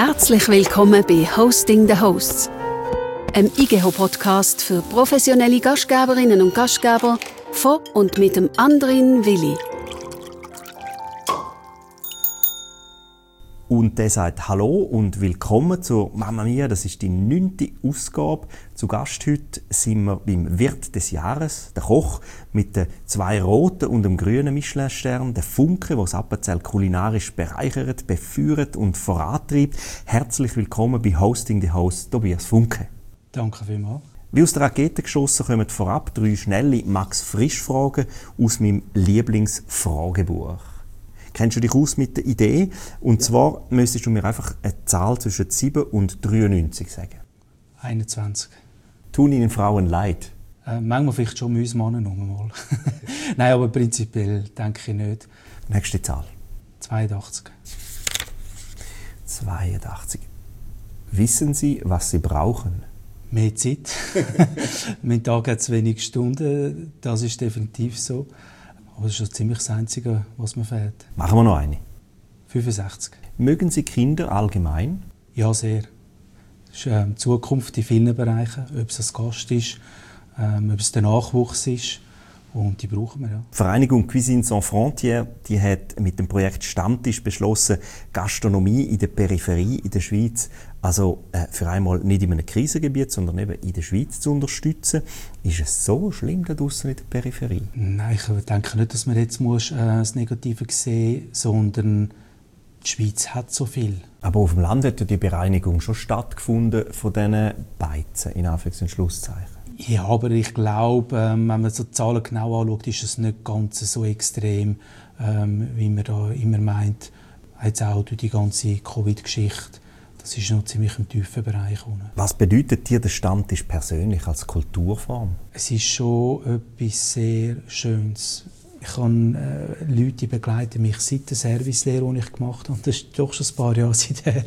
Herzlich willkommen bei Hosting the Hosts, einem IGEHO-Podcast für professionelle Gastgeberinnen und Gastgeber von und mit dem Andrin Willi. Und der sagt Hallo und willkommen zur Mamma Mia, das ist die 9. Ausgabe. Zu Gast heute sind wir beim Wirt des Jahres, der Koch mit den 2 roten und dem grünen Michelin-Stern, der Funke, der das Appenzell kulinarisch bereichert, befeuert und vorantreibt. Herzlich willkommen bei Hosting the Host, Tobias Funke. Danke vielmals. Wie aus der Rakete geschossen kommen vorab 3 schnelle Max-Frisch-Fragen aus meinem Lieblingsfragebuch. Kennst du dich aus mit der Idee? Und zwar müsstest du mir einfach eine Zahl zwischen 7 und 93 sagen. 21. Tun Ihnen Frauen leid? Manchmal vielleicht schon uns Männer mal. Nein, aber prinzipiell denke ich nicht. Nächste Zahl. 82. 82. Wissen Sie, was Sie brauchen? Mehr Zeit. Mein Tag hat zu wenig Stunden, das ist definitiv so. Aber das ist schon ziemlich das Einzige, was mir fehlt. Machen wir noch eine. 65. Mögen Sie Kinder allgemein? Ja, sehr. Das ist Zukunft in vielen Bereichen. Ob es ein Gast ist, ob es der Nachwuchs ist. Und die brauchen wir, ja. Die Vereinigung Cuisine Sans Frontières, die hat mit dem Projekt Stammtisch beschlossen, Gastronomie in der Peripherie in der Schweiz, also für einmal nicht in einem Krisengebiet, sondern eben in der Schweiz zu unterstützen. Ist es so schlimm da draussen in der Peripherie? Nein, ich denke nicht, dass man jetzt das Negative sehen muss, sondern die Schweiz hat so viel. Aber auf dem Land hat ja die Bereinigung schon stattgefunden von diesen Beizen, in Anführungs- und Schlusszeichen. Ja, aber ich glaube, wenn man so die Zahlen genau anschaut, ist es nicht ganz so extrem, wie man da immer meint. Jetzt auch durch die ganze Covid-Geschichte. Das ist noch ziemlich im tiefen Bereich unten. Was bedeutet dir der Stammtisch persönlich als Kulturform? Es ist schon etwas sehr Schönes. Ich habe Leute, die begleiten mich seit der Servicelehre, die ich gemacht habe. Das ist doch schon ein paar Jahre seither.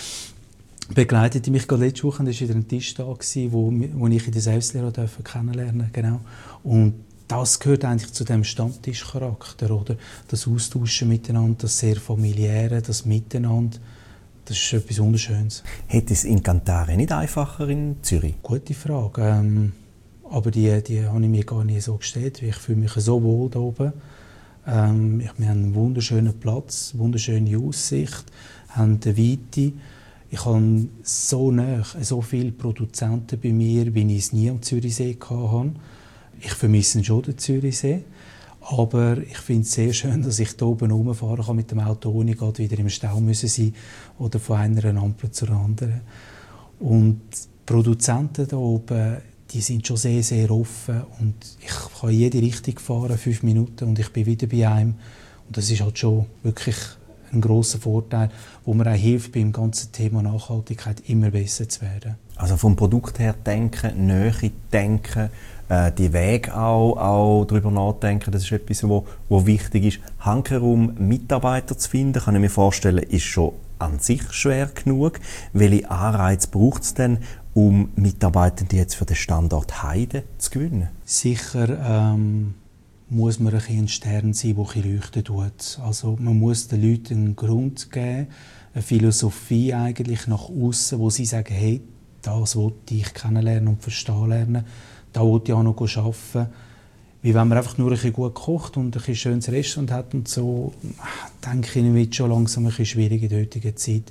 Begleitete mich gerade letzte Woche, da war wieder ein Tisch da, wo ich in der Servicelehre kennenlernen durfte. Genau. Und das gehört eigentlich zu dem Stammtischcharakter, oder? Das Austauschen miteinander, das sehr familiäre, das Miteinander. Das ist etwas Wunderschönes. Hätte es in Kantare nicht einfacher in Zürich? Gute Frage. Aber die habe ich mir gar nicht so gestellt. Ich fühle mich so wohl hier oben. Wir haben einen wunderschönen Platz, wunderschöne Aussicht, haben eine Weite. Ich habe so nah so viele Produzenten bei mir, wie ich es nie am Zürichsee hatte. Ich vermisse schon den Zürichsee. Aber ich finde es sehr schön, dass ich hier oben rumfahren kann mit dem Auto, ohne gerade wieder im Stau müssen sein oder von einer Ampel zur anderen. Und die Produzenten hier oben, die sind schon sehr, sehr offen. Und ich kann in jede Richtung fahren, 5 Minuten, und ich bin wieder bei einem. Und das ist halt schon wirklich ein grosser Vorteil, wo mir auch hilft, beim ganzen Thema Nachhaltigkeit immer besser zu werden. Also vom Produkt her denken, Nähe denken, die Wege auch darüber nachdenken, das ist etwas, wo wichtig ist. Hankerum Mitarbeiter zu finden, kann ich mir vorstellen, ist schon an sich schwer genug. Welche Anreize braucht es denn, um Mitarbeitende jetzt für den Standort Heide zu gewinnen? Sicher muss man ein Stern sein, der ein leuchten tut. Also man muss den Leuten einen Grund geben, eine Philosophie eigentlich nach außen, wo sie sagen, hey, das wollte ich kennenlernen und verstehen lernen, da wollte ich auch noch arbeiten. Wie wenn man einfach nur ein bisschen gut kocht und ein bisschen schönes Restaurant hat und so, denke ich, wird schon langsam ein bisschen schwierig in der heutigen Zeit.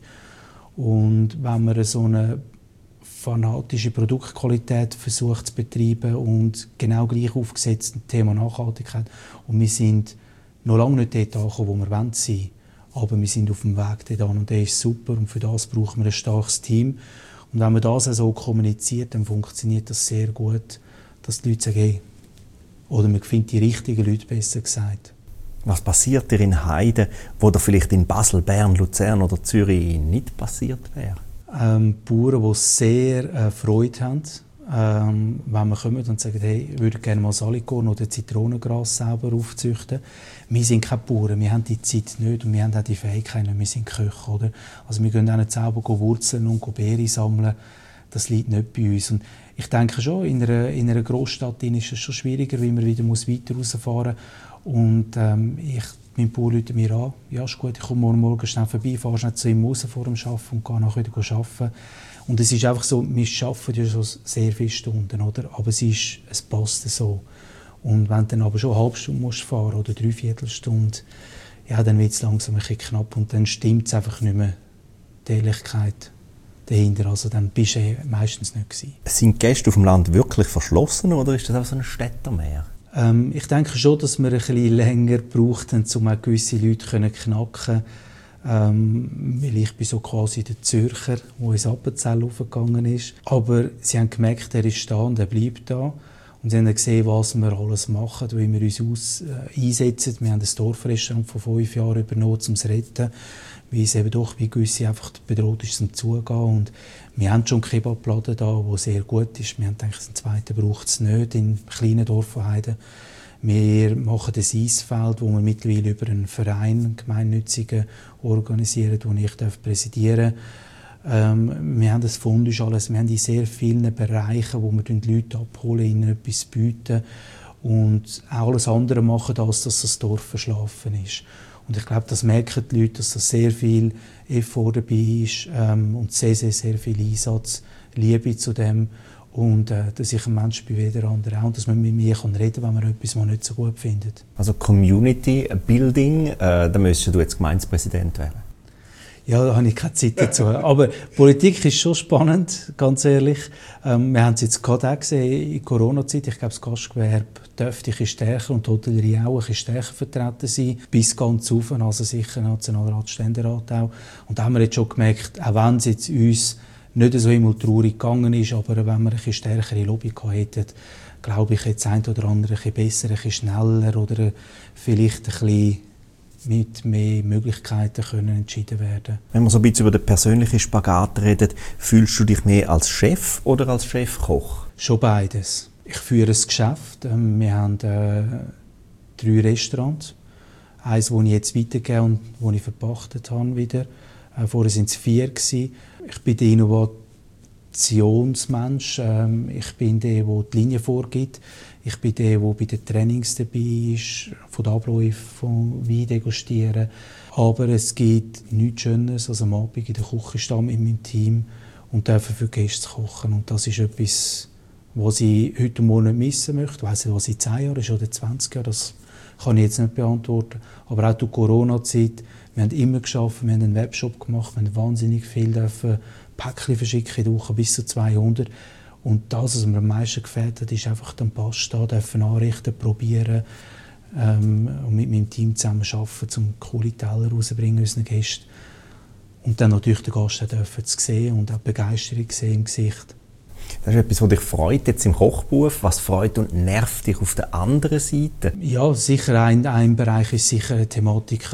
Und wenn man so eine fanatische Produktqualität versucht zu betreiben und genau gleich aufgesetzt im Thema Nachhaltigkeit. Und wir sind noch lange nicht dort angekommen, wo wir sein wollen. Aber wir sind auf dem Weg dorthin und der ist super. Und für das brauchen wir ein starkes Team. Und wenn man das so kommuniziert, dann funktioniert das sehr gut, dass die Leute sagen, hey, oder man findet die richtigen Leute, besser gesagt. Was passiert dir in Heide, wo da vielleicht in Basel, Bern, Luzern oder Zürich nicht passiert wäre? Bauern, die sehr Freude haben, wenn wir kommen und sagen, hey, ich würde gerne mal Salikorn oder Zitronengras selber aufzüchten. Wir sind keine Bauern, wir haben die Zeit nicht und wir haben auch die Fähigkeit nicht, wir sind Köche. Oder? Also wir gehen auch nicht selber Wurzeln und Beeren sammeln, das liegt nicht bei uns. Und ich denke schon, in einer Großstadt ist es schon schwieriger, weil man wieder weiter rausfahren muss. Und ich Mein Bauer ruft mir an, ja ist gut, ich komme morgen schnell vorbei, fahre schnell zu ihm raus vor dem Arbeiten und gehe nachher wieder arbeiten. Und es ist einfach so, wir arbeiten ja schon sehr viele Stunden, oder? Aber es passt so. Und wenn du dann aber schon eine halbe Stunde fahren musst oder 3/4 Stunde, ja, dann wird es langsam ein bisschen knapp und dann stimmt es einfach nicht mehr, die Ehrlichkeit dahinter. Also dann bist du meistens nicht gewesen. Sind die Gäste auf dem Land wirklich verschlossen oder ist das auch so ein Städtermeer? Ich denke schon, dass wir ein bisschen länger brauchten, um auch gewisse Leute zu knacken. Weil ich bin so quasi der Zürcher, der ins Appenzell raufgegangen ist. Aber sie haben gemerkt, er ist da und er bleibt da. Und sie haben gesehen, was wir alles machen, wie wir uns einsetzen. Wir haben ein Dorfrestaurant vor 5 Jahren übernommen, um es zu retten. Weil es eben doch bei gewissen einfach bedroht ist, zum Zugehen. Und wir haben schon einen Kebabladen da, der sehr gut ist. Wir haben gedacht, einen zweiten braucht es nicht im kleinen Dorf von Heiden. Wir machen ein Eisfeld, das wir mittlerweile über einen Verein, einen gemeinnützigen, organisieren, den ich präsidieren darf. Wir haben das Fundus alles. Wir haben in sehr vielen Bereichen, wo wir die Leute abholen, ihnen etwas bieten und auch alles andere machen, als dass das Dorf verschlafen ist. Und ich glaube, das merken die Leute, dass da sehr viel Effort dabei ist und sehr, sehr, sehr viel Einsatz, Liebe zu dem. Und dass ich ein Mensch bin wie der andere auch. Und dass man mit mir reden kann, wenn man etwas mal nicht so gut findet. Also Community Building, da müsstest du jetzt Gemeindepräsident werden. Ja, da habe ich keine Zeit dazu. Aber Politik ist schon spannend, ganz ehrlich. Wir haben es jetzt gerade auch gesehen in Corona-Zeit. Ich glaube, das Gastgewerbe dürfte ein bisschen stärker und die Hotellerie auch ein bisschen stärker vertreten sein. Bis ganz rauf, also sicher Nationalrat, Ständerat auch. Und da haben wir jetzt schon gemerkt, auch wenn es jetzt uns nicht so himmeltraurig gegangen ist, aber wenn wir ein bisschen stärkere Lobby gehabt hätten, glaube ich, jetzt ein oder andere ein bisschen besser, ein bisschen schneller oder vielleicht ein bisschen mit mehr Möglichkeiten können entschieden werden. Wenn wir so ein bisschen über den persönlichen Spagat reden, fühlst du dich mehr als Chef oder als Chefkoch? Schon beides. Ich führe ein Geschäft. Wir haben 3 Restaurants. Eins, das ich jetzt weitergebe und das ich verpachtet habe wieder. Vorher waren es 4 gewesen. Ich bin der Innovationsmensch. Ich bin der die Linie vorgibt. Ich bin der bei den Trainings dabei ist, von den Abläufen, von Wein degustieren. Aber es gibt nichts Schöneres, als am Abend in der Küche stehen mit meinem Team und dürfen für Gäste kochen. Und das ist etwas, was ich heute Morgen nicht missen möchte. Ich weiss nicht, was in 10 Jahren ist oder 20 Jahren, das kann ich jetzt nicht beantworten. Aber auch durch die Corona-Zeit, wir haben immer geschafft, wir haben einen Webshop gemacht, wir haben wahnsinnig viel Päckchen verschicken in der Woche, bis zu 200. Und das, was mir am meisten gefällt hat, ist einfach den Pass da, dürfen anrichten, probieren und mit meinem Team zusammen arbeiten, um coole Teller rauszubringen unseren Gästen. Und dann natürlich den Gast dürfen zu sehen und auch Begeisterung sehen im Gesicht. Das ist etwas, was dich freut jetzt im Kochberuf. Was freut und nervt dich auf der anderen Seite? Ja, sicher ein Bereich ist sicher eine Thematik,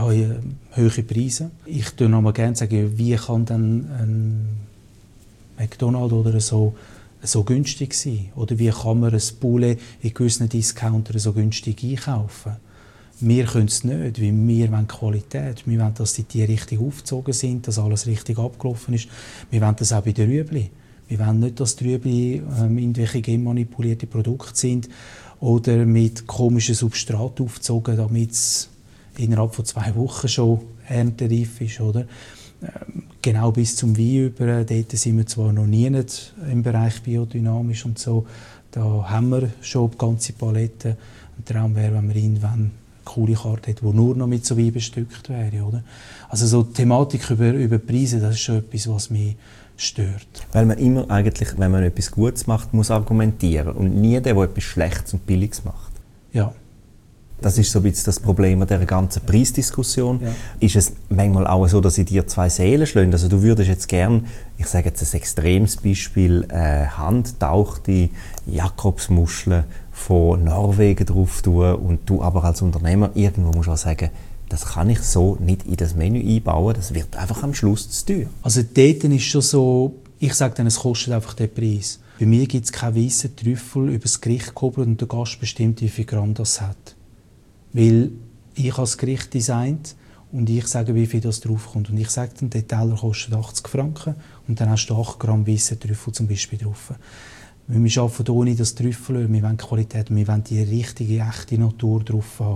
hohe Preise. Ich würde noch mal gerne sagen, wie kann dann ein McDonald's oder so günstig sein? Oder wie kann man ein Poulet in gewissen Discountern so günstig einkaufen? Wir können es nicht, weil wir wollen Qualität. Wir wollen, dass die Tiere richtig aufgezogen sind, dass alles richtig abgelaufen ist. Wir wollen das auch bei den Rüebli. Wir wollen nicht, dass die Rüebli irgendwelche genmanipulierte Produkte sind oder mit komischen Substrat aufgezogen, damit es innerhalb von 2 Wochen schon erntereif ist. Oder? Genau bis zum Wein über, dort sind wir zwar noch nie im Bereich biodynamisch und so, da haben wir schon die ganze Palette. Ein Traum wäre, wenn wir irgendwann eine coole Karte hätten, die nur noch mit so Wein bestückt wäre. Oder? Also so die Thematik über Preise, das ist schon etwas, was mich stört. Weil man immer eigentlich, wenn man etwas Gutes macht, muss argumentieren und nie der etwas Schlechtes und Billiges macht. Ja. Das ist so ein bisschen das Problem an dieser ganzen Preisdiskussion. Ja. Ist es manchmal auch so, dass sie dir 2 Seelen schlagen? Also du würdest jetzt gern, ich sage jetzt ein extremes Beispiel, handtauchte Jakobsmuscheln von Norwegen drauf tun und du aber als Unternehmer irgendwo musst auch sagen, das kann ich so nicht in das Menü einbauen, das wird einfach am Schluss zu teuer. Also dort ist schon so, ich sage dann, es kostet einfach den Preis. Bei mir gibt es keinen weißen Trüffel über das Gericht gehobelt und der Gast bestimmt, wie viel Gramm das hat. Weil ich habe das Gericht designt und ich sage, wie viel das draufkommt. Und ich sage dann, der Teller kostet 80 Franken und dann hast du 8 Gramm weißen Trüffel zum Beispiel drauf. Wir arbeiten ohne das Trüffelöl, wir wollen Qualität, wir wollen die richtige, echte Natur drauf haben.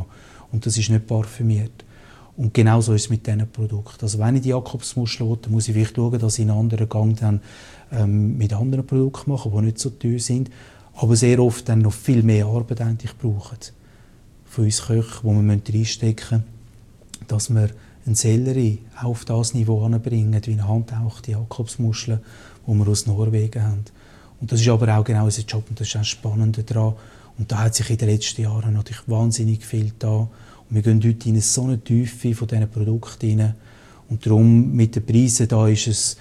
Und das ist nicht parfümiert. Und genauso ist es mit diesen Produkten. Also wenn ich die Jakobsmuschel will, dann muss ich vielleicht schauen, dass ich einen anderen Gang dann, mit anderen Produkten mache, die nicht so teuer sind, aber sehr oft dann noch viel mehr Arbeit eigentlich brauchen. Von uns Köchen, wo wir reinstecken müssen, dass wir einen Sellerie auf das Niveau anbringen, wie eine handtauchte Jakobsmuschel, die wir aus Norwegen haben. Und das ist aber auch genau unser Job und das ist auch das Spannende daran. Und da hat sich in den letzten Jahren natürlich wahnsinnig viel getan. Und wir gehen heute in so eine Tiefe von diesen Produkten rein. Und darum mit den Preisen da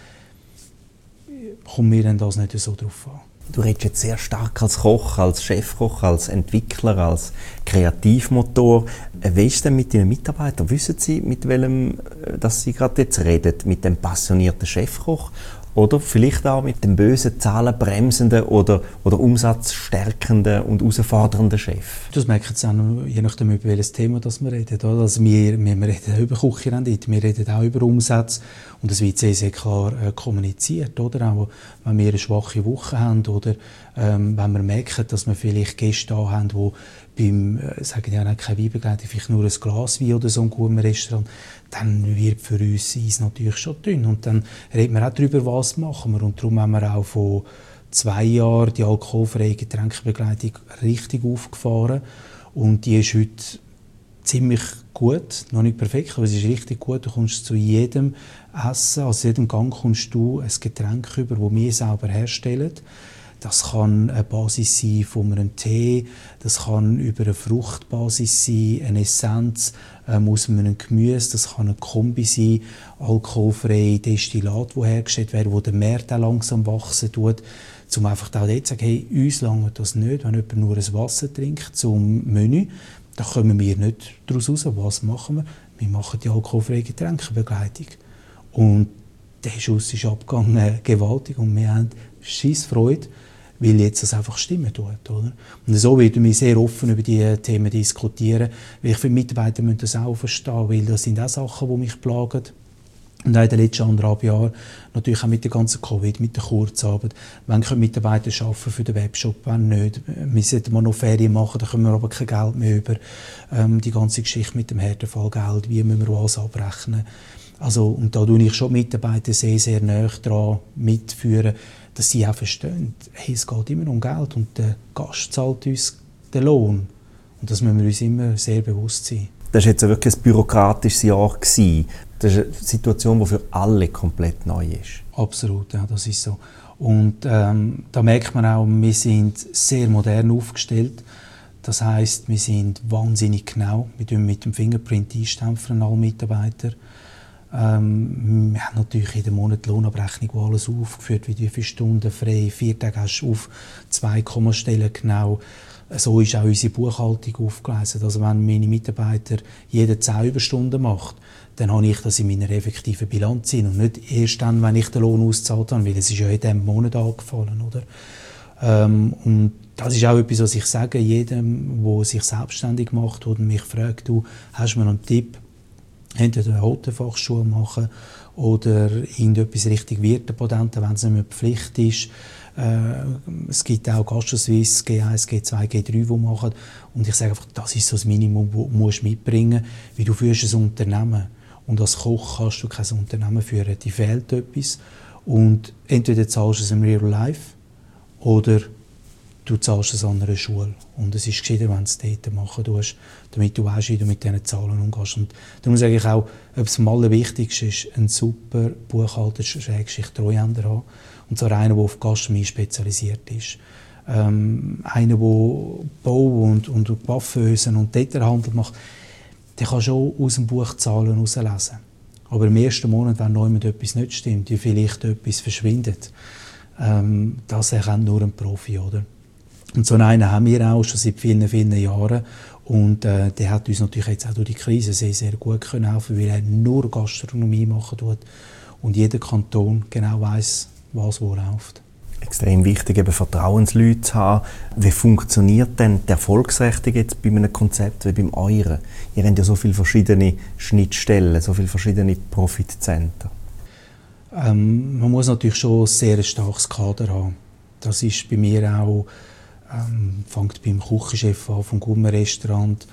kommt mir dann das nicht so drauf an. Du redest jetzt sehr stark als Koch, als Chefkoch, als Entwickler, als Kreativmotor. Wie ist es denn mit deinen Mitarbeitern? Wissen sie, mit welchem dass sie gerade jetzt reden? Mit dem passionierten Chefkoch? Oder vielleicht auch mit dem bösen, zahlenbremsenden oder umsatzstärkenden und herausfordernden Chef? Das merken Sie auch, je nachdem, über welches Thema das wir reden. Also wir reden auch über Küchenrendite, wir reden auch über Umsätze. Und das wird sehr, sehr klar kommuniziert. Oder? Auch wenn wir eine schwache Woche haben oder wenn wir merken, dass wir vielleicht Gäste da haben, die beim, sagen ja nicht kein Weinbegleitung, vielleicht nur ein Glas Wein oder so ein gutem Restaurant, dann wird für uns Eis natürlich schon dünn. Und dann reden wir auch darüber, was machen wir. Und darum haben wir auch vor 2 Jahren die alkoholfreie Getränkebegleitung richtig aufgefahren. Und die ist heute ziemlich gut, noch nicht perfekt, aber sie ist richtig gut. Du kommst zu jedem Essen, also jedem Gang kommst du ein Getränk über, das wir selber herstellen. Das kann eine Basis sein von einem Tee, das kann über eine Fruchtbasis sein, eine Essenz aus einem Gemüse, das kann eine Kombi sein, alkoholfreie Destillat, die hergestellt werden, wo der Markt auch langsam wachsen tut, um einfach auch dort zu sagen, hey, uns langt das nicht, wenn jemand nur ein Wasser trinkt zum Menü, da kommen wir nicht daraus raus. Was machen wir? Wir machen die alkoholfreie Getränkebegleitung. Und der Schuss ist abgegangen, gewaltig, und wir haben Scheissfreude, weil jetzt das einfach stimmen tut. Oder? Und so werden wir sehr offen über diese Themen diskutieren, weil ich finde, Mitarbeiter müssen das auch verstehen, weil das sind auch Sachen, die mich plagen. Und auch in den letzten 1,5 Jahren, natürlich auch mit der ganzen Covid, mit der Kurzarbeit. Wann können Mitarbeiter arbeiten für den Webshop, wenn nicht? Wir sollten mal noch Ferien machen, da können wir aber kein Geld mehr über. Die ganze Geschichte mit dem Härtefallgeld, wie müssen wir was abrechnen? Also, und da tue ich schon Mitarbeiter sehr, sehr nahe dran mitführen, dass sie auch verstehen, hey, es geht immer um Geld und der Gast zahlt uns den Lohn. Und das müssen wir uns immer sehr bewusst sein. Das war jetzt wirklich ein bürokratisches Jahr. Das ist eine Situation, die für alle komplett neu ist. Absolut, ja, das ist so. Und da merkt man auch, wir sind sehr modern aufgestellt. Das heisst, wir sind wahnsinnig genau. Wir tun mit dem Fingerprint einstempeln, alle Mitarbeiter. Wir haben natürlich jeden Monat die Lohnabrechnung, wo alles aufgeführt wird, wie viele Stunden frei, 4 Tage hast du auf 2 Kommastellen genau. So ist auch unsere Buchhaltung aufgelesen. Also wenn meine Mitarbeiter jede 10 Überstunden macht, dann habe ich das in meiner effektiven Bilanz und nicht erst dann, wenn ich den Lohn ausgezahlt habe, weil es ist ja in diesem Monat angefallen, oder? Und das ist auch etwas, was ich sage, jedem, der sich selbstständig macht oder mich fragt, du, hast du mir einen Tipp, entweder eine Hotelfachschule machen oder irgendetwas richtig Wirtepatenten, wenn es nicht mehr Pflicht ist. Es gibt auch GastroSuisse, G1, G2, G3, die machen. Und ich sage einfach, das ist so das Minimum, das du mitbringen musst, weil du führst ein Unternehmen. Und als Koch kannst du kein Unternehmen führen. Dir fehlt etwas. Und entweder zahlst du es im Real Life oder du zahlst es an einer Schule. Und es ist gescheiter, wenn du es dort machen tust, damit du weißt, wie du mit diesen Zahlen umgehst. Und darum sage ich auch, etwas am allerwichtigsten ist, einen super Buchhalter, Treuhänder haben. Und zwar einer, der auf Gastronomie spezialisiert ist. Einer, der Bau und Waffenösen und Detailhandel macht, der kann schon aus dem Buch Zahlen herauslesen. Aber im ersten Monat, wenn noch etwas nicht stimmt, wie vielleicht etwas verschwindet, das erkennt nur ein Profi, oder? Und so einen haben wir auch schon seit vielen, vielen Jahren. Und der hat uns natürlich jetzt auch durch die Krise sehr, sehr gut helfen können, weil er nur Gastronomie machen tut und jeder Kanton genau weiss, was wo läuft. Extrem wichtig, eben Vertrauensleute zu haben. Wie funktioniert denn die Erfolgsrechnung jetzt bei einem Konzept wie beim euren? Ihr habt ja so viele verschiedene Schnittstellen, so viele verschiedene Profitzentren. Man muss natürlich schon ein sehr starkes Kader haben. Das ist bei mir auch, fängt beim Küchenchef an, vom guten Restaurant,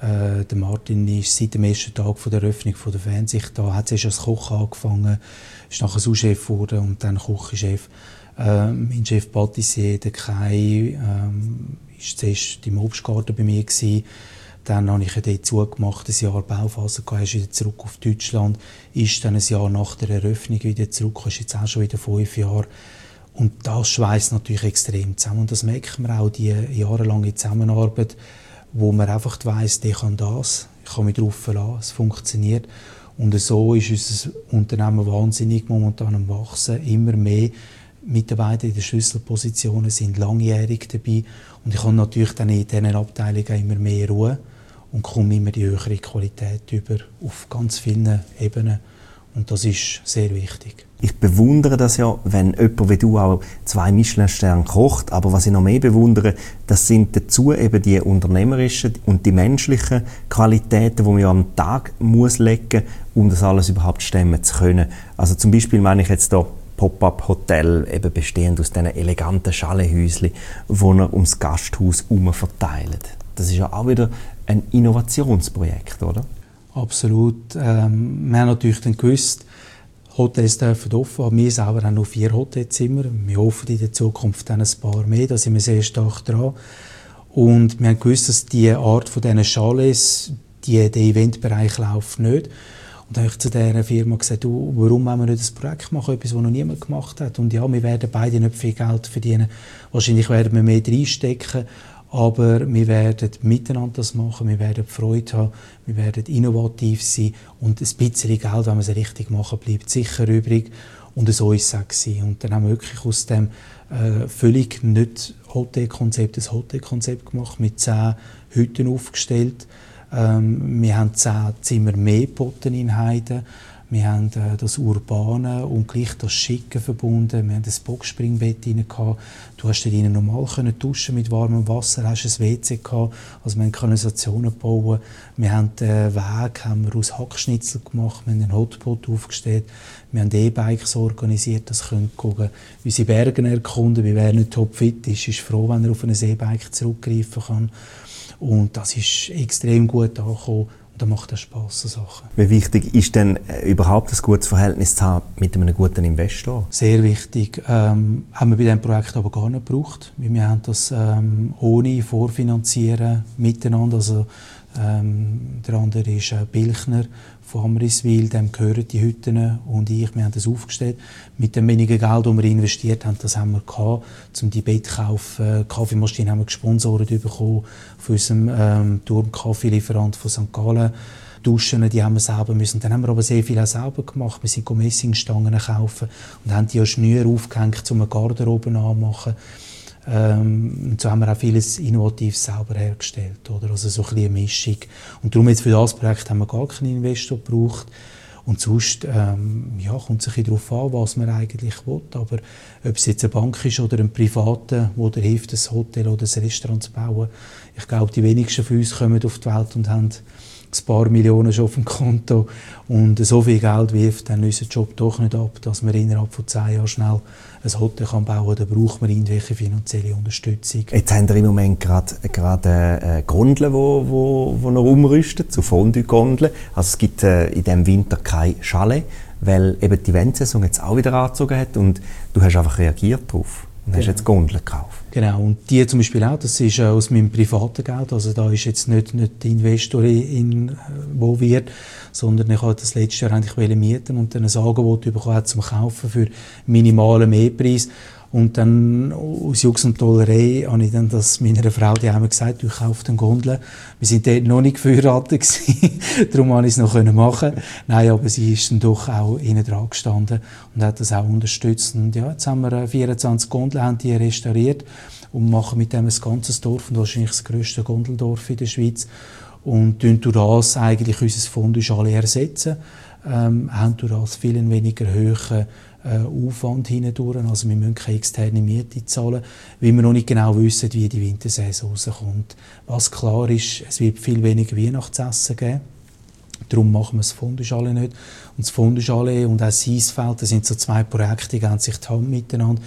Der Martin ist seit dem ersten Tag von der Eröffnung von der Fernsicht da, hat zuerst als Koch angefangen, ist nachher Sous-Chef geworden und dann Küchenchef. Mein Chef Patissier, der Kai, ist zuerst im Obstgarten bei mir gewesen. Dann habe ich dort zugemacht, ein Jahr Bauphase gehabt, ist wieder zurück auf Deutschland, ist dann ein Jahr nach der Eröffnung wieder zurück, ist jetzt auch schon wieder 5 Jahre. Und das schweißt natürlich extrem zusammen. Und das merkt man auch, die jahrelange Zusammenarbeit, wo man einfach weiss, der kann das, ich kann mich darauf verlassen, es funktioniert. Und so ist unser Unternehmen wahnsinnig momentan am Wachsen, immer mehr Mitarbeiter in den Schlüsselpositionen sind langjährig dabei und ich habe natürlich dann in diesen Abteilungen immer mehr Ruhe und komme immer die höhere Qualität über auf ganz vielen Ebenen und das ist sehr wichtig. Ich bewundere das ja, wenn jemand wie du auch 2 Michelin-Sterne kocht, aber was ich noch mehr bewundere, das sind dazu eben die unternehmerischen und die menschlichen Qualitäten, die man ja am Tag muss legen, um das alles überhaupt stemmen zu können. Also zum Beispiel meine ich jetzt hier Pop-up-Hotel, eben bestehend aus diesen eleganten Chalet-Häuschen, die er ums Gasthaus herum verteilt. Das ist ja auch wieder ein Innovationsprojekt, oder? Absolut. Wir haben natürlich dann gewusst, Hotels dürfen offen haben. Wir selber haben noch 4 Hotelzimmer. Wir hoffen in der Zukunft dann ein paar mehr. Da sind wir sehr stark dran. Und wir haben gewusst, dass diese Art von diesen Chalets, der Eventbereich läuft nicht. Und dann habe ich zu dieser Firma gesagt, du, warum wollen wir nicht ein Projekt machen, etwas, das noch niemand gemacht hat. Und ja, wir werden beide nicht viel Geld verdienen. Wahrscheinlich werden wir mehr reinstecken, aber wir werden miteinander das machen, wir werden Freude haben, wir werden innovativ sein und ein bisschen Geld, wenn wir es richtig machen, bleibt sicher übrig. Und so war es auch gewesen. Und dann haben wir wirklich aus dem völlig nicht Hotelkonzept ein Hotelkonzept gemacht, mit 10 Hütten aufgestellt. Wir haben 10 Zimmer mehr geboten in Heiden. Wir haben das Urbane und gleich das Schicke verbunden. Wir haben ein Boxspringbett rein gehabt. Du hast dort normal duschen mit warmem Wasser, hast ein WC gehabt. Also wir haben Kanalisationen bauen. Wir haben den Weg aus Hackschnitzel gemacht. Wir haben einen Hotpot aufgestellt. Wir haben E-Bikes organisiert, dass wir gucken, unsere Berge erkunden. Wer nicht topfit ist, ist froh, wenn er auf ein E-Bike zurückgreifen kann. Und das ist extrem gut angekommen. Und da macht das Spass, so Sachen. Wie wichtig ist denn überhaupt ein gutes Verhältnis zu haben mit einem guten Investor? Sehr wichtig. Haben wir bei diesem Projekt aber gar nicht gebraucht. Wir haben das ohne Vorfinanzieren miteinander. Also, der andere ist Bilchner von Amriswil, dem gehören die Hütten und ich. Wir haben das aufgestellt. Mit dem wenigen Geld, das wir investiert haben, das haben wir gehabt, um die Bett zu kaufen. Kaffeemaschine haben wir gesponsert bekommen von unserem Turm-Kaffeelieferant von St. Gallen. Duschen, die haben wir selber müssen. Dann haben wir aber sehr viel auch selber gemacht. Wir sind Messingstangen kaufen und haben die an Schnüre aufgehängt, um eine Garderobe anzumachen. Und so haben wir auch vieles Innovatives selber hergestellt, oder? Also so ein bisschen eine Mischung. Und darum jetzt für das Projekt haben wir gar keinen Investor gebraucht. Und sonst kommt es ein bisschen darauf an, was man eigentlich will. Aber ob es jetzt eine Bank ist oder ein Privater, der dir hilft, ein Hotel oder ein Restaurant zu bauen. Ich glaube, die wenigsten von uns kommen auf die Welt und haben ein paar Millionen schon auf dem Konto. Und so viel Geld wirft dann unseren Job doch nicht ab, dass man innerhalb von 10 Jahren schnell ein Hotel bauen kann. Da braucht man irgendwelche finanzielle Unterstützung. Jetzt haben wir im Moment gerade Gondeln, die noch umrüstet, zu Fondue-Gondeln. Also es gibt in diesem Winter kein Chalet, weil eben die Eventsaison jetzt auch wieder angezogen hat und du hast einfach reagiert darauf. Und hast jetzt Gondeln gekauft. Genau, und die zum Beispiel auch, das ist aus meinem privaten Geld, also da ist jetzt nicht der Investor involviert, sondern ich wollte das letzte Jahr eigentlich mieten und dann ein Angebot bekommen zum Kaufen für minimalen Mehrpreis. Und dann aus Jux und Tollerei habe ich dann das meiner Frau, die haben mir gesagt, du kaufst eine Gondel. Wir sind dort noch nicht verheiratet gewesen, darum konnte ich es noch machen. Nein, aber sie ist dann doch auch innen dran gestanden und hat das auch unterstützt. Und ja, jetzt haben wir 24 Gondeln, haben die restauriert und machen mit dem ein ganzes Dorf und wahrscheinlich das grösste Gondeldorf in der Schweiz. Und durch das eigentlich unser Fondue-Chalet ersetzen. Haben durch das viel weniger hohen Aufwand hindurch. Also wir müssen keine externe Miete zahlen, weil wir noch nicht genau wissen, wie die Wintersaison rauskommt. Was klar ist, es wird viel weniger Weihnachtsessen geben. Darum machen wir das Fondue-Chalet nicht. Und das Fondue-Chalet und auch das Eisfeld, das sind so 2 Projekte, die geben sich die Hand miteinander.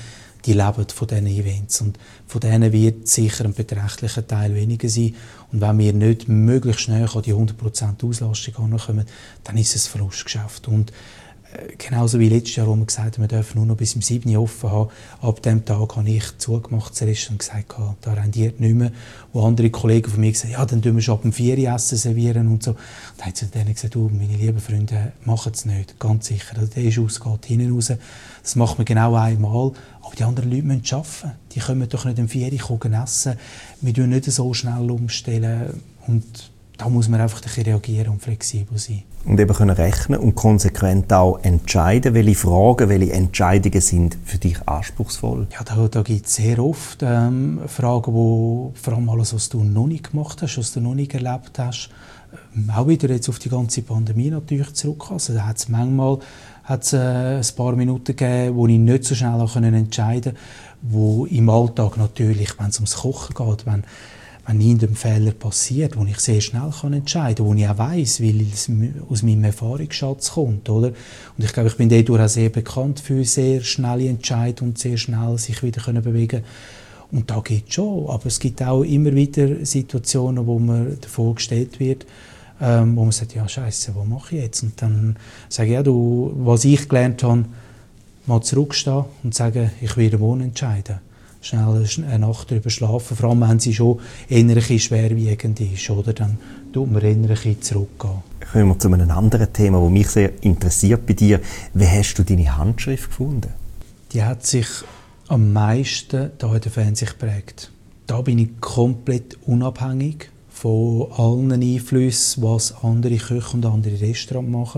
die leben von diesen Events. Und von denen wird sicher ein beträchtlicher Teil weniger sein. Und wenn wir nicht möglichst schnell an die 100% Auslastung ankommen, dann ist es ein Verlustgeschäft. Und genauso wie letztes Jahr, wo wir gesagt haben, wir dürfen nur noch bis zum 7 Uhr offen haben. Ab dem Tag habe ich zugemacht zuerst und gesagt, da rendiert nicht mehr. Wo andere Kollegen von mir gesagt haben, ja, dann tun wir schon ab dem 4 Uhr Essen servieren und so. Und dann haben sie denen gesagt, meine lieben Freunde, machen es nicht, ganz sicher. Der ist geht hinten raus. Das macht man genau einmal. Aber die anderen Leute müssen arbeiten. Die können doch nicht um 4 Uhr essen. Wir tun nicht so schnell umstellen. Und da muss man einfach ein bisschen reagieren und flexibel sein. Und eben können rechnen und konsequent auch entscheiden. Welche Fragen, welche Entscheidungen sind für dich anspruchsvoll? Ja, da gibt es sehr oft Fragen, wo vor allem alles, was du noch nicht gemacht hast, was du noch nicht erlebt hast, auch wieder jetzt auf die ganze Pandemie natürlich zurück. Also da hat es manchmal ein paar Minuten gegeben, wo ich nicht so schnell entscheiden konnte, wo im Alltag natürlich, wenn es ums Kochen geht, wenn irgendein Fehler passiert, wo ich sehr schnell entscheiden kann, wo ich auch weiss, weil es aus meinem Erfahrungsschatz kommt. Oder? Und ich glaube, ich bin dadurch auch sehr bekannt für sehr schnelle Entscheidungen und sehr schnell sich wieder bewegen können. Und da geht es schon. Aber es gibt auch immer wieder Situationen, wo man davor gestellt wird, wo man sagt, ja Scheiße, was mache ich jetzt? Und dann sage ich, ja, was ich gelernt habe, mal zurückstehen und sagen, ich werde morgen entscheiden. Schnell eine Nacht darüber schlafen, vor allem wenn sie schon eher schwerwiegend ist, oder? Dann tut man eher zurückgehen. Kommen wir zu einem anderen Thema, das mich sehr interessiert bei dir. Wie hast du deine Handschrift gefunden? Die hat sich am meisten hier in der Fernsehen geprägt. Da bin ich komplett unabhängig von allen Einflüssen, was andere Köche und andere Restaurants machen.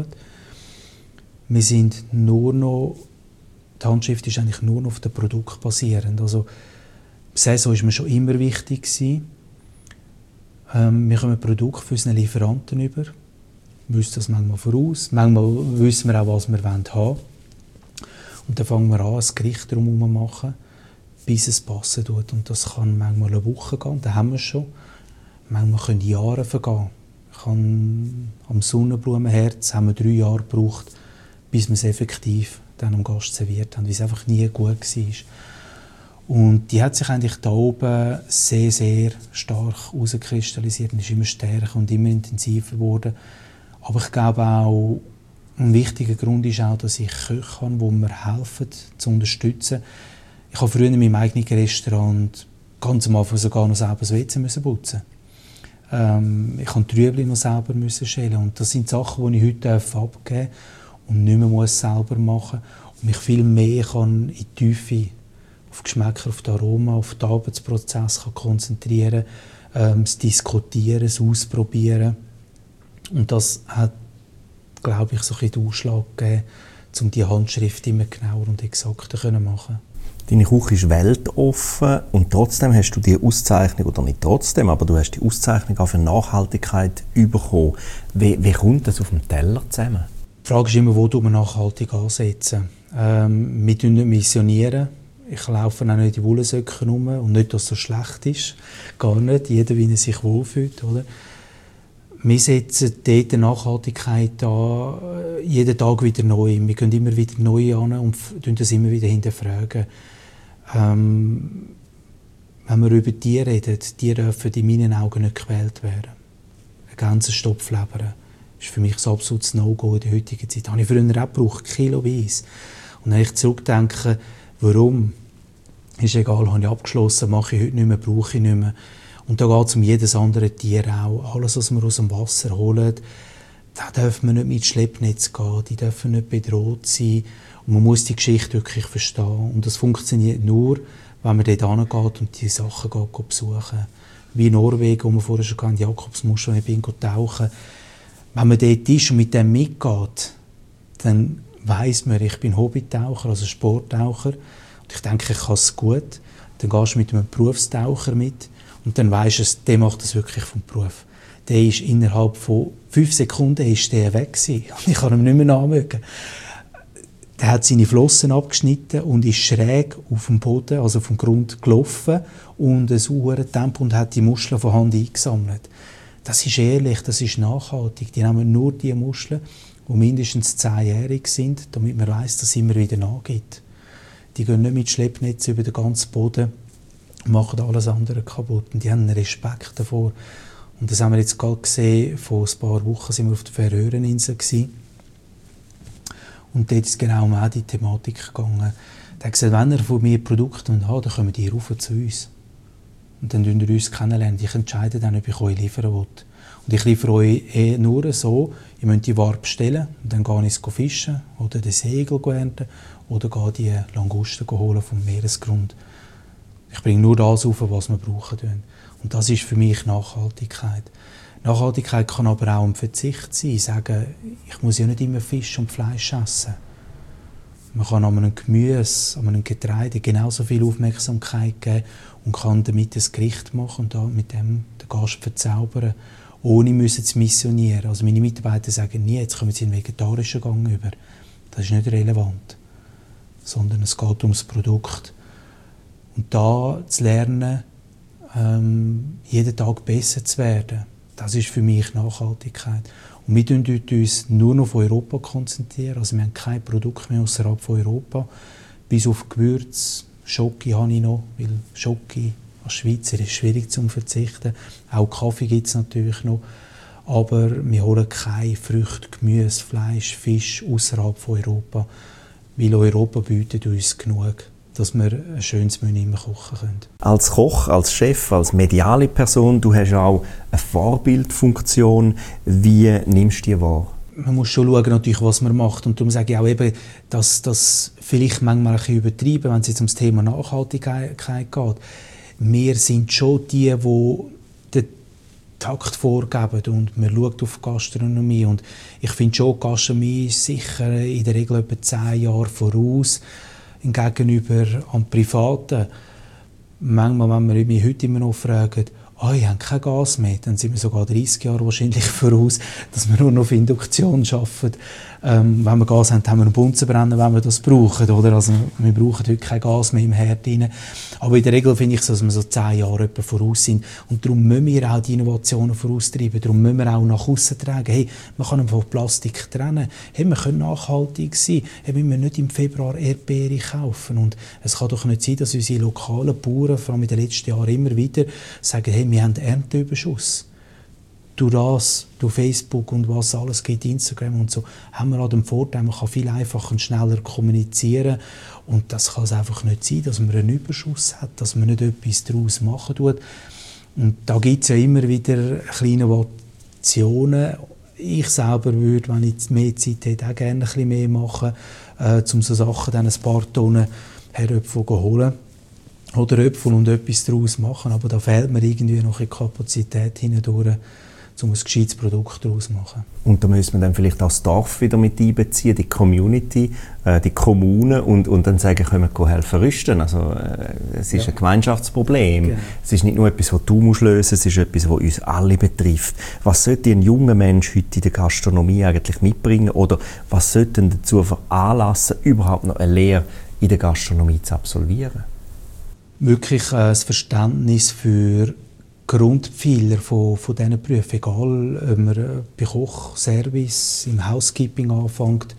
Wir sind nur noch Die Handschrift ist eigentlich nur noch auf dem Produkt basierend. Also, die Saison war mir schon immer wichtig gewesen. Wir kommen Produkte für unsere Lieferanten über. Wir wissen das manchmal voraus. Manchmal wissen wir auch, was wir haben wollen. Und dann fangen wir an, ein Gericht drumherum zu machen, bis es passen tut. Und das kann manchmal eine Woche gehen, dann haben wir es schon. Manchmal können Jahre vergehen. Am Sonnenblumenherz haben wir 3 Jahre gebraucht, bis wir es effektiv dann am Gast serviert haben, weil es einfach nie gut war. Und die hat sich eigentlich da oben sehr, sehr stark herauskristallisiert und ist immer stärker und immer intensiver geworden. Aber ich glaube auch, ein wichtiger Grund ist auch, dass ich Köche habe, die mir helfen, zu unterstützen. Ich habe früher in meinem eigenen Restaurant ganz am Anfang sogar noch selber das WC putzen. Ich musste die Trübli noch selber schälen. Und das sind Sachen, die ich heute abgeben darf und nicht mehr selber machen muss. Und mich viel mehr in die Tiefe, auf die Geschmäcker, auf die Aroma, auf den Arbeitsprozess konzentrieren kann, das Diskutieren, das Ausprobieren. Und das hat, glaube ich, so ein bisschen den Ausschlag gegeben, um die Handschrift immer genauer und exakter zu machen. Deine Küche ist weltoffen und trotzdem hast du die Auszeichnung, oder nicht trotzdem, aber du hast die Auszeichnung auch für Nachhaltigkeit bekommen. Wie kommt das auf dem Teller zusammen? Die Frage ist immer, wo wir nachhaltig ansetzen. Wir nicht missionieren. Ich laufe auch nicht in die Wollensöcken rum und nicht, dass es so schlecht ist. Gar nicht. Jeder, wie er sich wohlfühlt. Oder? Wir setzen dort Nachhaltigkeit an, jeden Tag wieder neu. Wir gehen immer wieder neu an und das immer wieder hinterfragen. Wenn wir über Tiere reden, die dürfen in meinen Augen nicht gequält werden. Ein ganzer Stopfleber ist für mich ein absolutes No-Go in der heutigen Zeit. Das habe ich früher auch gebraucht, kiloweise. Und wenn ich zurückdenke, warum, ist egal, habe ich abgeschlossen, mache ich heute nicht mehr, brauche ich nicht mehr. Und da geht es um jedes andere Tier auch. Alles, was wir aus dem Wasser holen, da dürfen wir nicht mit Schleppnetz gehen, die dürfen nicht bedroht sein. Und man muss die Geschichte wirklich verstehen. Und das funktioniert nur, wenn man dort hingeht und die Sachen besuchen. Wie in Norwegen, wo wir vorher schon in Jakobsmuscheln bin, tauchen. Wenn man dort ist und mit dem mitgeht, dann weiss man, ich bin Hobbytaucher, also Sporttaucher. Und ich denke, ich kann es gut. Dann gehst du mit einem Berufstaucher mit und dann weisst du, der macht das wirklich vom Beruf. Der ist innerhalb von 5 Sekunden ist der weg gewesen. Und ich kann ihm nicht mehr nachmögen. Der hat seine Flossen abgeschnitten und ist schräg auf dem Boden, also vom Grund gelaufen und ein sauberes Tempo und hat die Muscheln von Hand eingesammelt. Das ist ehrlich, das ist nachhaltig. Die nehmen nur die Muscheln, die mindestens 10-jährig sind, damit man weiss, dass es immer wieder nachgibt. Die gehen nicht mit Schleppnetzen über den ganzen Boden und machen alles andere kaputt. Und die haben einen Respekt davor. Und das haben wir jetzt gerade gesehen, vor ein paar Wochen sind wir auf der Färöerinsel gewesen. Und dort ist genau um die Thematik gegangen. Er hat gesagt, wenn ihr von mir Produkte haben, dann kommen die rauf zu uns. Und dann lernt ihr uns kennenlernen. Ich entscheide dann, ob ich euch liefern will. Und ich liefere euch nur so, ihr müsst die Ware bestellen und dann gehe ich fischen oder den Segel ernten oder gehe die Langusten holen vom Meeresgrund. Ich bringe nur das auf, was wir brauchen. Und das ist für mich Nachhaltigkeit. Nachhaltigkeit kann aber auch ein Verzicht sein. Sagen, ich muss ja nicht immer Fisch und Fleisch essen. Man kann an einem Gemüse, an einem Getreide genauso viel Aufmerksamkeit geben und kann damit ein Gericht machen und da mit dem den Gast verzaubern, ohne zu missionieren. Also meine Mitarbeiter sagen nie, jetzt kommen sie in den vegetarischen Gang über. Das ist nicht relevant, sondern es geht ums Produkt. Und da zu lernen, jeden Tag besser zu werden, das ist für mich Nachhaltigkeit. Und wir konzentrieren uns nur noch auf Europa. Also wir haben kein Produkt mehr außerhalb von Europa. Bis auf Gewürz, Schoki habe ich noch, weil Schoki als Schweizer ist schwierig zu verzichten. Auch Kaffee gibt es natürlich noch. Aber wir holen keine Früchte, Gemüse, Fleisch, Fisch außerhalb von Europa. Weil Europa bietet uns genug, dass wir ein schönes Menü immer kochen können. Als Koch, als Chef, als mediale Person, du hast auch eine Vorbildfunktion. Wie nimmst du die wahr? Man muss schon schauen, natürlich, was man macht. Und darum sage ich auch eben, dass das vielleicht manchmal ein bisschen übertreiben, wenn es jetzt ums Thema Nachhaltigkeit geht. Wir sind schon die den Takt vorgeben und man schaut auf Gastronomie. Und ich finde schon, Gastronomie ist sicher in der Regel etwa 10 Jahre voraus gegenüber an Privaten. Manchmal, wenn wir mich heute immer noch fragen, ihr habt kein Gas mehr, dann sind wir sogar 30 Jahre wahrscheinlich voraus, dass wir nur noch auf Induktion arbeiten. Wenn wir Gas haben, haben wir einen Bunsenbrenner, wenn wir das brauchen. Oder? Also, wir brauchen heute kein Gas mehr im Herd rein. Aber in der Regel finde ich, dass wir so 10 Jahre etwa voraus sind. Und darum müssen wir auch die Innovationen voraustreiben. Darum müssen wir auch nach aussen tragen. Hey, man kann von Plastik trennen. Hey, wir können nachhaltig sein. Hey, wir müssen nicht im Februar Erdbeere kaufen. Und es kann doch nicht sein, dass unsere lokalen Bauern, vor allem in den letzten Jahren, immer wieder sagen, hey, wir haben Ernteüberschuss. Durch das, durch Facebook und was alles geht, Instagram und so, haben wir auch den Vorteil, man kann viel einfacher und schneller kommunizieren. Und das kann es einfach nicht sein, dass man einen Überschuss hat, dass man nicht etwas daraus machen tut. Und da gibt es ja immer wieder kleine Innovationen. Ich selber würde, wenn ich mehr Zeit hätte, auch gerne ein bisschen mehr machen, um so Sachen, dann ein paar Tonnen Herdöpfel zu holen. Oder Äpfel und etwas daraus machen. Aber da fehlt mir irgendwie noch eine Kapazität hindurch, um ein gescheites Produkt daraus zu machen. Und da müssen wir dann vielleicht auch das Dorf wieder mit einbeziehen, die Community, die Kommune und dann sagen, können wir helfen rüsten. Also, es ist ein Gemeinschaftsproblem. Genau. Es ist nicht nur etwas, das du lösen musst, es ist etwas, das uns alle betrifft. Was sollte ein junger Mensch heute in der Gastronomie eigentlich mitbringen oder was sollte ihn dazu veranlassen, überhaupt noch eine Lehre in der Gastronomie zu absolvieren? Wirklich das Verständnis für Grundpfeiler von diesen Berufen. Egal, ob man bei Kochservice, im Housekeeping anfängt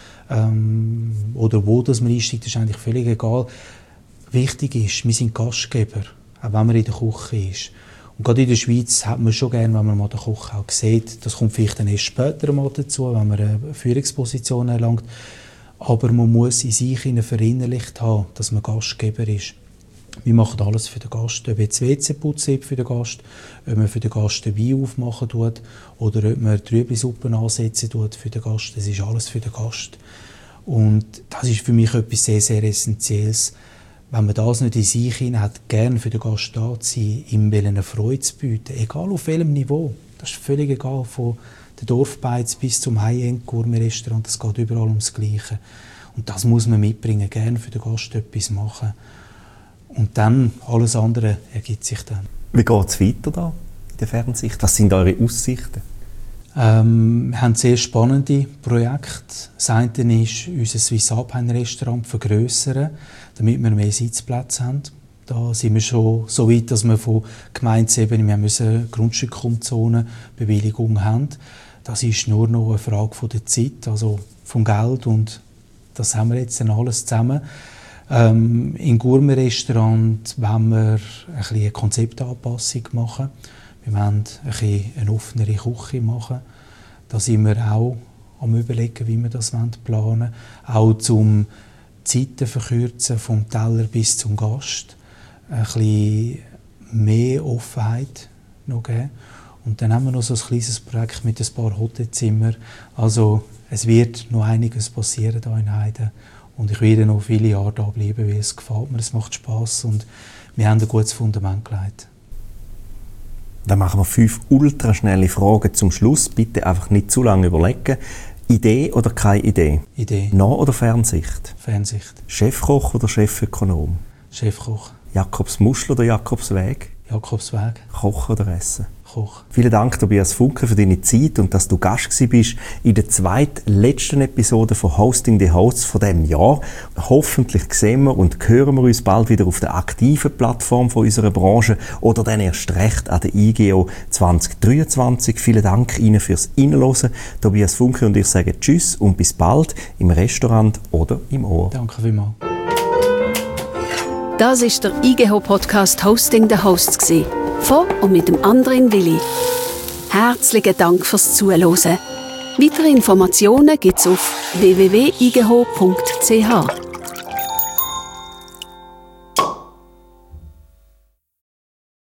oder wo das man einsteigt, ist eigentlich völlig egal. Wichtig ist, wir sind Gastgeber, auch wenn man in der Küche ist. Und gerade in der Schweiz hat man schon gerne, wenn man mal den Koch auch sieht. Das kommt vielleicht dann erst später mal dazu, wenn man eine Führungsposition erlangt. Aber man muss in sich verinnerlicht haben, dass man Gastgeber ist. Wir machen alles für den Gast. Ob jetzt WC putzen für den Gast, ob man für den Gast den Wein aufmachen tut oder ob man Trüblisuppen ansetzen tut für den Gast. Das ist alles für den Gast. Und das ist für mich etwas sehr, sehr Essentielles. Wenn man das nicht in sich hat, gerne für den Gast da zu sein, ihm eine Freude zu bieten, egal auf welchem Niveau. Das ist völlig egal, von der Dorfbeiz bis zum High-End-Gourmet-Restaurant. Es geht überall ums Gleiche. Und das muss man mitbringen, gerne für den Gast etwas machen. Und dann, alles andere ergibt sich dann. Wie geht es weiter da in der Fernsicht? Was sind eure Aussichten? Wir haben sehr spannende Projekte. Das eine ist, unser Swiss Alpine Restaurant vergrössern, damit wir mehr Sitzplätze haben. Da sind wir schon so weit, dass wir von Gemeindeebene eine Grundstückgrundzonenbewilligung haben. Das ist nur noch eine Frage von der Zeit, also vom Geld, und das haben wir jetzt dann alles zusammen. Im Gourmet-Restaurant wollen wir eine Konzeptanpassung machen. Wir wollen eine offenere Küche machen. Da sind wir auch am Überlegen, wie wir das planen wollen. Auch zum Zeiten verkürzen, vom Teller bis zum Gast. Ein bisschen mehr Offenheit noch geben. Und dann haben wir noch so ein kleines Projekt mit ein paar Hotelzimmern. Also es wird noch einiges passieren hier in Heiden. Und ich werde noch viele Jahre da bleiben, weil es gefällt mir, es macht Spass und wir haben ein gutes Fundament gelegt. Dann machen wir 5 ultraschnelle Fragen zum Schluss. Bitte einfach nicht zu lange überlegen. Idee oder keine Idee? Idee. Nah- oder Fernsicht? Fernsicht. Chefkoch oder Chefökonom? Chefkoch. Jakobsmuschel oder Jakobsweg? Jakobsweg. Kochen oder Essen? Koch. Vielen Dank, Tobias Funke, für deine Zeit und dass du Gast bist in der zweitletzten Episode von Hosting the Hosts von diesem Jahr. Hoffentlich sehen wir und hören wir uns bald wieder auf der aktiven Plattform von unserer Branche oder dann erst recht an der IGO 2023. Vielen Dank Ihnen fürs Reinhören. Tobias Funke und ich sagen Tschüss und bis bald im Restaurant oder im Ohr. Danke vielmals. Das ist der IGH-Podcast Hosting the Hosts gewesen. Von und mit dem Andrin Willi. Herzlichen Dank fürs Zuhören. Weitere Informationen gibt es auf www.igh.ch.